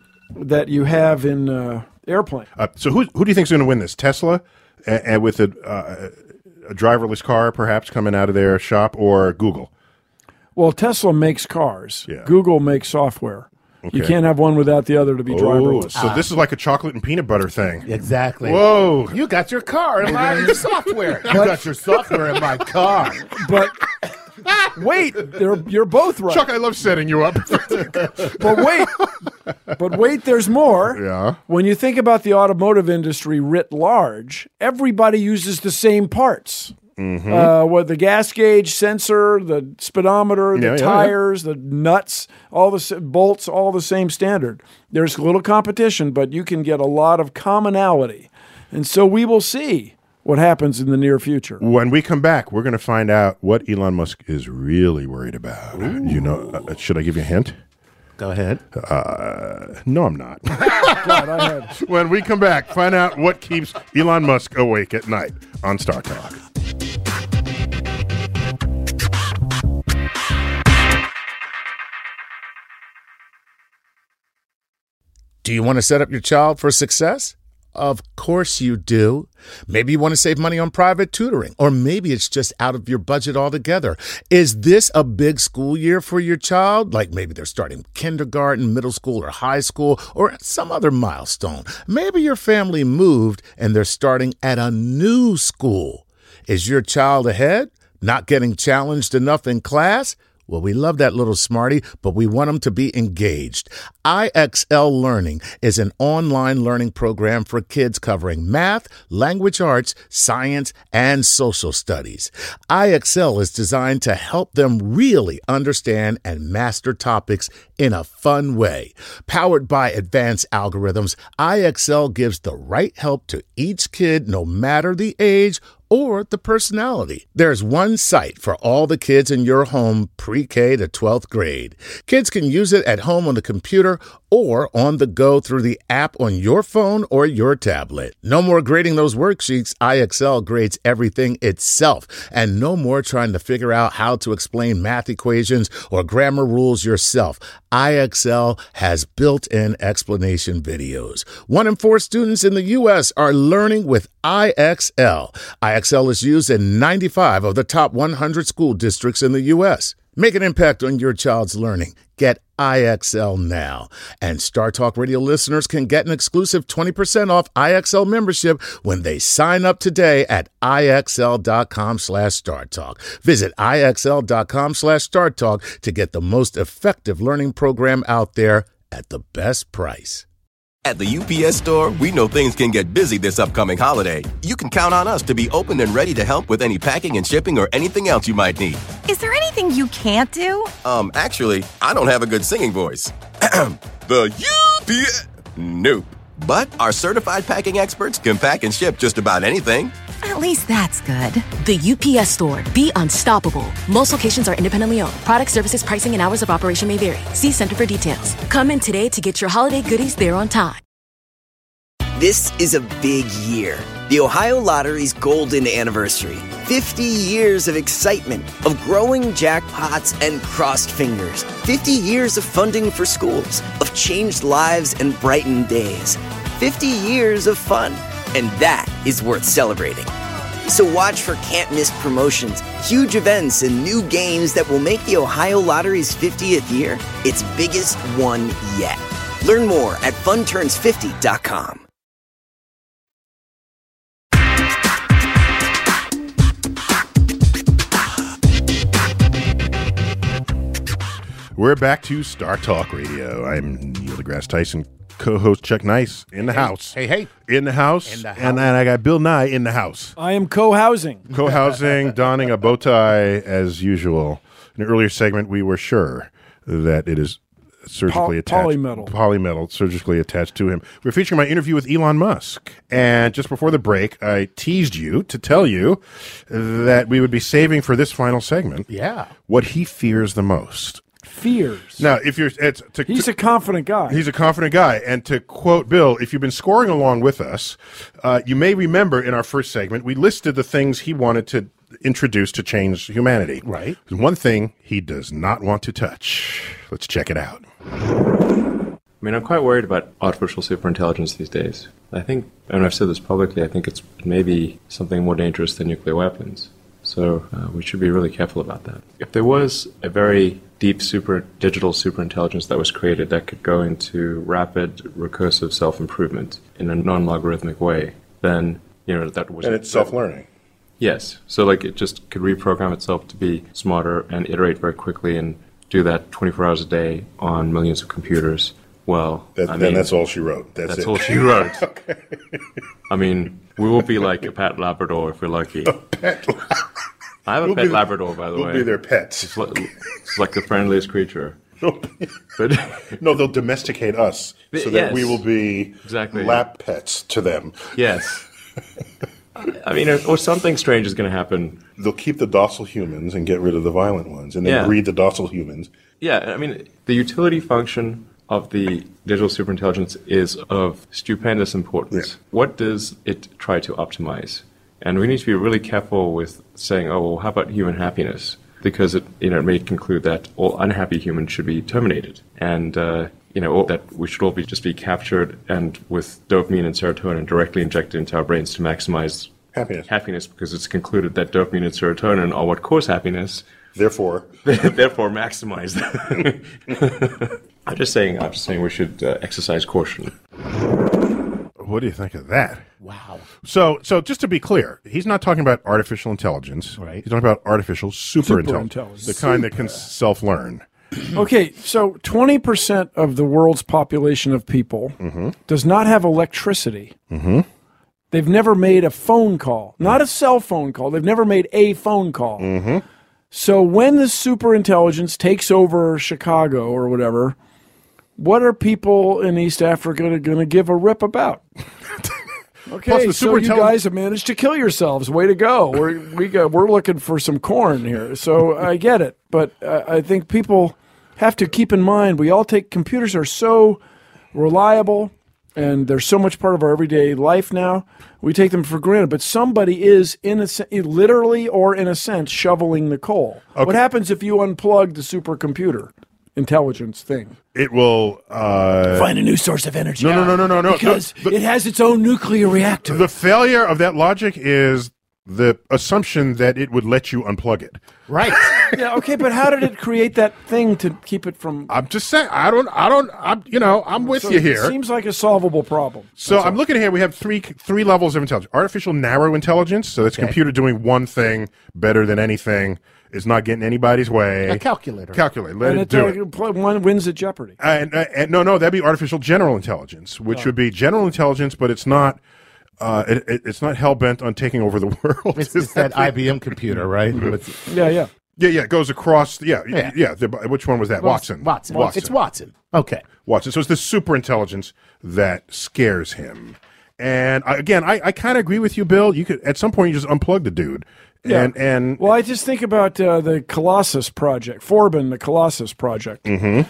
have in airplane. So who do you think is going to win this? Tesla, and with a driverless car perhaps coming out of their shop, or Google? Well, Tesla makes cars. Yeah. Google makes software. You Okay. can't have one without the other to be driverless. So this is like a chocolate and peanut butter thing. Exactly. Whoa. You got your car in my software. You got your software in my car. But wait, you're both right. Chuck, I love setting you up. But wait, there's more. Yeah. When you think about the automotive industry writ large, everybody uses the same parts. What the gas gauge sensor, the speedometer, the Yeah, yeah, tires, the nuts, all the bolts, all the same standard. There's a little competition, but you can get a lot of commonality. And so we will see what happens in the near future. When we come back, we're going to find out what Elon Musk is really worried about. You know, should I give you a hint? Go ahead. No, I'm not. God, I had When we come back, find out what keeps Elon Musk awake at night on Star Talk. Do you want to set up your child for success? Of course you do. Maybe you want to save money on private tutoring, or maybe it's just out of your budget altogether. Is this a big school year for your child? Like maybe they're starting kindergarten, middle school, or high school, or some other milestone. Maybe your family moved and they're starting at a new school. Is your child ahead? Not getting challenged enough in class? Well, we love that little smarty, but we want them to be engaged. IXL Learning is an online learning program for kids covering math, language arts, science, and social studies. IXL is designed to help them really understand and master topics in a fun way. Powered by advanced algorithms, IXL gives the right help to each kid no matter the age or the personality. There's one site for all the kids in your home pre-K to 12th grade. Kids can use it at home on the computer or on the go through the app on your phone or your tablet. No more grading those worksheets. IXL grades everything itself. And no more trying to figure out how to explain math equations or grammar rules yourself. IXL has built-in explanation videos. 1 in 4 students in the U.S. are learning with IXL. IXL is used in 95 of the top 100 school districts in the U.S. Make an impact on your child's learning. Get IXL now. And Star Talk Radio listeners can get an exclusive 20% off IXL membership when they sign up today at IXL.com/StarTalk. Visit IXL.com/StarTalk to get the most effective learning program out there at the best price. At the UPS Store, we know things can get busy this upcoming holiday. You can count on us to be open and ready to help with any packing and shipping or anything else you might need. Is there anything you can't do? Actually, I don't have a good singing voice. The UPS... Nope. But our certified packing experts can pack and ship just about anything. At least that's good. The UPS Store. Be unstoppable. Most locations are independently owned. Product, services, pricing, and hours of operation may vary. See Center for details. Come in today to get your holiday goodies there on time. This is a big year. The Ohio Lottery's golden anniversary. 50 years of excitement, of growing jackpots and crossed fingers. 50 years of funding for schools, of changed lives and brightened days. 50 years of fun. And that is worth celebrating. So watch for can't-miss promotions, huge events, and new games that will make the Ohio Lottery's 50th year its biggest one yet. Learn more at funturns50.com. We're back to Star Talk Radio. I'm Neil deGrasse Tyson, co-host Chuck Nice in the house. Hey. In the house. In the house. And I got Bill Nye in the house. I am co-housing. Co-housing, donning a bow tie as usual. In an earlier segment, we were sure that it is surgically attached. Polymetal, surgically attached to him. We're featuring my interview with Elon Musk. And just before the break, I teased you to tell you that we would be saving for this final segment what he fears the most. Fears. Now, if you're, he's a confident guy. He's a confident guy. And to quote Bill, if you've been scoring along with us, you may remember in our first segment, we listed the things he wanted to introduce to change humanity. Right. There's one thing he does not want to touch. Let's check it out. I mean, I'm quite worried about artificial superintelligence these days. I think, and I've said this publicly, I think it's maybe something more dangerous than nuclear weapons. So we should be really careful about that. If there was a very deep digital superintelligence that was created that could go into rapid recursive self-improvement in a non-logarithmic way, then, that was... And it's self-learning. Yes. So, it just could reprogram itself to be smarter and iterate very quickly and do that 24 hours a day on millions of computers. Well, that's all she wrote. That's all she wrote. Okay. I mean, we will be like a pet Labrador if we're lucky. A pet I have a pet Labrador, by the way. We'll be their pets. It's like the friendliest creature. But no, they'll domesticate us so that we will be lap pets to them. Yes. I mean, or something strange is going to happen. They'll keep the docile humans and get rid of the violent ones, and then breed the docile humans. Yeah, I mean, the utility function of the digital superintelligence is of stupendous importance. Yeah. What does it try to optimize? And we need to be really careful with saying, oh, well, how about human happiness? Because it may conclude that all unhappy humans should be terminated. And that we should all just be captured and with dopamine and serotonin directly injected into our brains to maximize happiness, because it's concluded that dopamine and serotonin are what cause happiness. Therefore maximize that. I'm just saying we should exercise caution. What do you think of that? Wow. So just to be clear, he's not talking about artificial intelligence. Right. He's talking about artificial superintelligence, the kind that can self-learn. Okay, so 20% of the world's population of people does not have electricity. Mm-hmm. They've never made a phone call, not a cell phone call. They've never made a phone call. Mm-hmm. So when the superintelligence takes over Chicago or whatever, what are people in East Africa going to give a rip about? Okay, so you guys have managed to kill yourselves. Way to go. We're looking for some corn here. So I get it. But I think people have to keep in mind, computers are so reliable and they're so much part of our everyday life now. We take them for granted. But somebody is, literally or in a sense, shoveling the coal. Okay. What happens if you unplug the supercomputer intelligence thing? It will find a new source of energy. No. Because it has its own nuclear reactor. The failure of that logic is the assumption that it would let you unplug it. Right. Yeah. Okay. But how did it create that thing to keep it from? I'm just saying. I'm with you here. It seems like a solvable problem. So I'm looking here. We have three levels of intelligence: artificial narrow intelligence. So that's a computer doing one thing better than anything. Is not getting anybody's way. A calculator. Let it do it. One wins at Jeopardy. And no, that'd be artificial general intelligence, which would be general intelligence, but it's not. It's not hell bent on taking over the world. It's that IBM computer, right? Yeah. It goes across. Yeah. Which one was that? Watson. It's Watson. Okay. Watson. So it's the super intelligence that scares him. And I kind of agree with you, Bill. You could at some point you just unplug the dude. Yeah. And well, I just think about the Colossus project, Forbin, the Colossus project.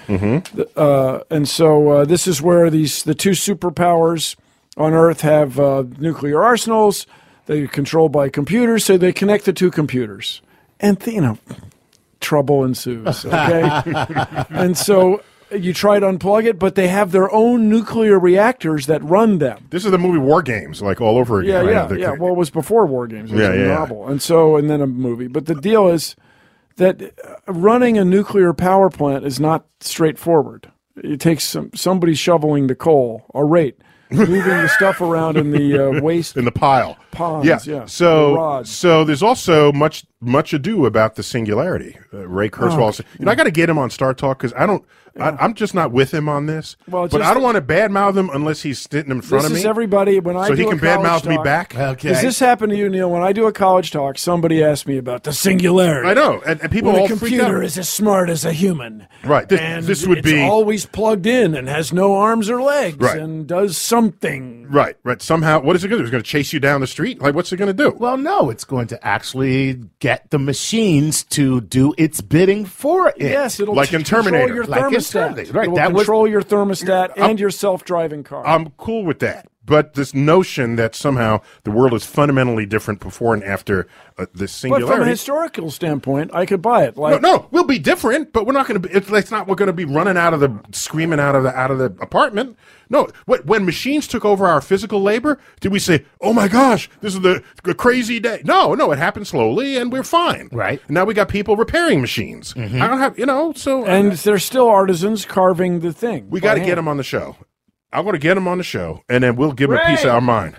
And so this is where the two superpowers on Earth have nuclear arsenals. They're controlled by computers, so they connect the two computers. And, trouble ensues, okay? And so you try to unplug it, but they have their own nuclear reactors that run them. This is the movie War Games, like all over again. Yeah. Well, it was before War Games. It was a novel. And then a movie. But the deal is that running a nuclear power plant is not straightforward. It takes somebody shoveling the coal, moving the stuff around in the waste in the pile ponds. Yeah. So there's also much ado about the singularity. Ray Kurzweil. I got to get him on Star Talk because I'm just not with him on this. But I don't want to badmouth him unless he's sitting in front of me. This is everybody. So he can badmouth me back. Okay. Does this happen to you, Neil? When I do a college talk, somebody asks me about the singularity. I know, and people all freak out. The computer is as smart as a human. Right. This would be always plugged in and has no arms or legs and does something. Right. Somehow, what is it going to do? It's going to chase you down the street? Like, what's it going to do? Well, no, it's going to actually get the machines to do its bidding for it. Yes, it'll like in Terminator. Your thermostat. Right. It will control your thermostat and your self-driving car. I'm cool with that. But this notion that somehow the world is fundamentally different before and after this singularity. But from a historical standpoint, I could buy it. No, we'll be different, but we're not going to be. It's not. We're going to be running screaming out of the apartment. No, when machines took over our physical labor, did we say, "Oh my gosh, this is the crazy day"? No, it happened slowly, and we're fine. Right. And now we got people repairing machines. I don't have, so. And there's still artisans carving the thing. We got to get them on the show. I'm going to get him on the show, and then we'll give him a piece of our mind.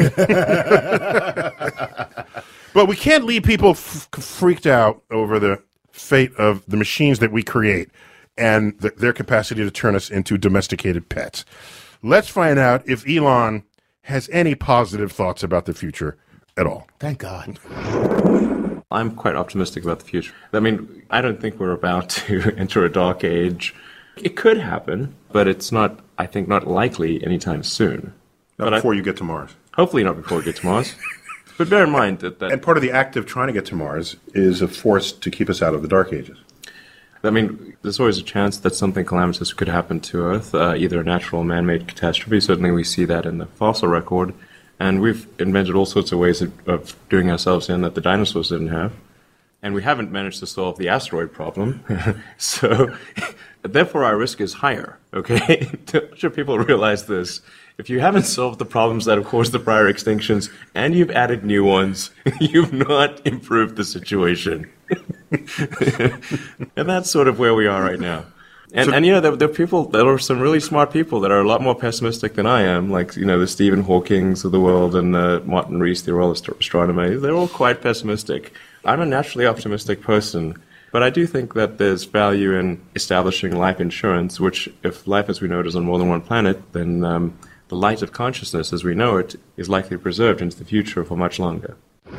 But we can't leave people freaked out over the fate of the machines that we create and their capacity to turn us into domesticated pets. Let's find out if Elon has any positive thoughts about the future at all. Thank God. I'm quite optimistic about the future. I mean, I don't think we're about to enter a dark age. It could happen, but it's not, I think, not likely anytime soon. Not before you get to Mars. Hopefully not before we get to Mars. But bear in mind that... And part of the act of trying to get to Mars is a force to keep us out of the Dark Ages. I mean, there's always a chance that something calamitous could happen to Earth, either a natural or man-made catastrophe. Certainly we see that in the fossil record. And we've invented all sorts of ways of doing ourselves in that the dinosaurs didn't have. and we haven't managed to solve the asteroid problem. So, therefore, our risk is higher, okay? I'm sure people realize this. If you haven't solved the problems that have caused the prior extinctions and you've added new ones, you've not improved the situation. And that's sort of where we are right now. And you know, there are people, there are some really smart people that are a lot more pessimistic than I am, like, you know, the Stephen Hawkings of the world and Martin Rees, the Royal Astronomer. They're all quite pessimistic. I'm a naturally optimistic person, but I do think that there's value in establishing life insurance, which, if life as we know it is on more than one planet, then the light of consciousness as we know it is likely preserved into the future for much longer.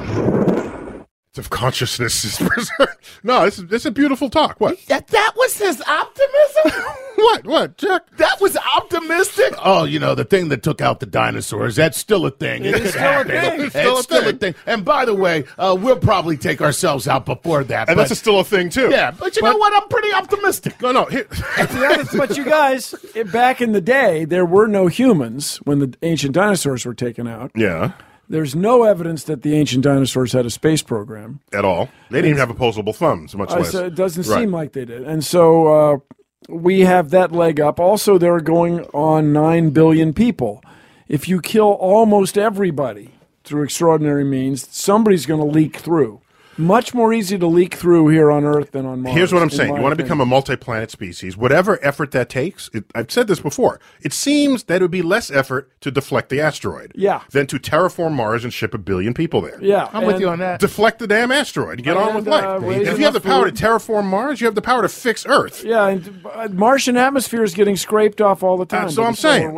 If consciousness is preserved. No, this is a beautiful talk. What? That was his optimism? What, Jack? That was optimistic? Oh, you know, the thing that took out the dinosaurs, that's still a thing. It's still a thing. It's still a thing. And by the way, we'll probably take ourselves out before that. And that's still a thing, too. Yeah, but you know what? I'm pretty optimistic. No. Here. But you guys, back in the day, there were no humans when the ancient dinosaurs were taken out. Yeah. There's no evidence that the ancient dinosaurs had a space program. At all. They didn't even have opposable thumbs, much less. It doesn't seem like they did. And so we have that leg up. Also, they're going on 9 billion people. If you kill almost everybody through extraordinary means, somebody's going to leak through. Much more easy to leak through here on Earth than on Mars. Here's what I'm saying. You want to become a multi-planet species. Whatever effort that takes, I've said this before, it seems that it would be less effort to deflect the asteroid than to terraform Mars and ship 1 billion people there. Yeah. I'm with you on that. Deflect the damn asteroid and get on with life. If you have the power to terraform Mars, you have the power to fix Earth. Yeah, and Martian atmosphere is getting scraped off all the time. That's what I'm saying.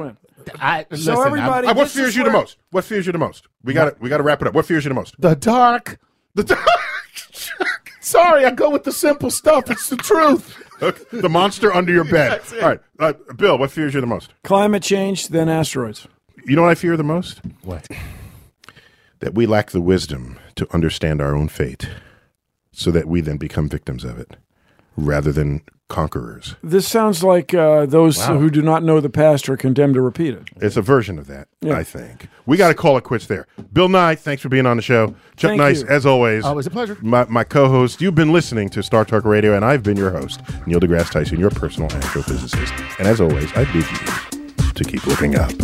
What fears you the most? What fears you the most? We got to wrap it up. What fears you the most? The dark. The dark. Sorry, I go with the simple stuff. It's the truth. The monster under your bed. All right. Bill, what fears you the most? Climate change, then asteroids. You know what I fear the most? What? That we lack the wisdom to understand our own fate so that we then become victims of it rather than conquerors. This sounds like those who do not know the past are condemned to repeat it. It's a version of that, I think. We got to call it quits there. Bill Nye, thanks for being on the show. Chuck Thank Nice, you. as always. Always a pleasure. My co-host. You've been listening to Star Talk Radio, and I've been your host, Neil deGrasse Tyson, your personal astrophysicist. And as always, I bid you to keep looking up.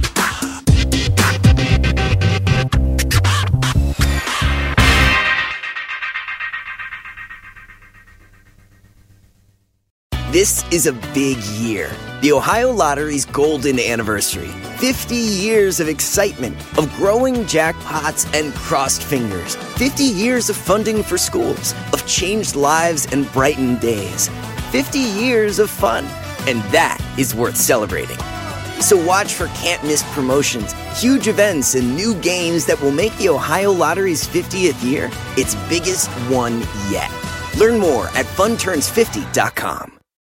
This is a big year. The Ohio Lottery's golden anniversary. 50 years of excitement, of growing jackpots and crossed fingers. 50 years of funding for schools, of changed lives and brightened days. 50 years of fun, and that is worth celebrating. So watch for can't-miss promotions, huge events, and new games that will make the Ohio Lottery's 50th year its biggest one yet. Learn more at funturns50.com.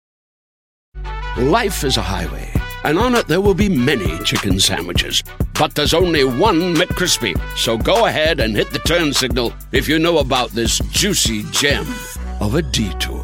Life is a highway, and on it there will be many chicken sandwiches. But there's only one McCrispy. So go ahead and hit the turn signal if you know about this juicy gem of a detour.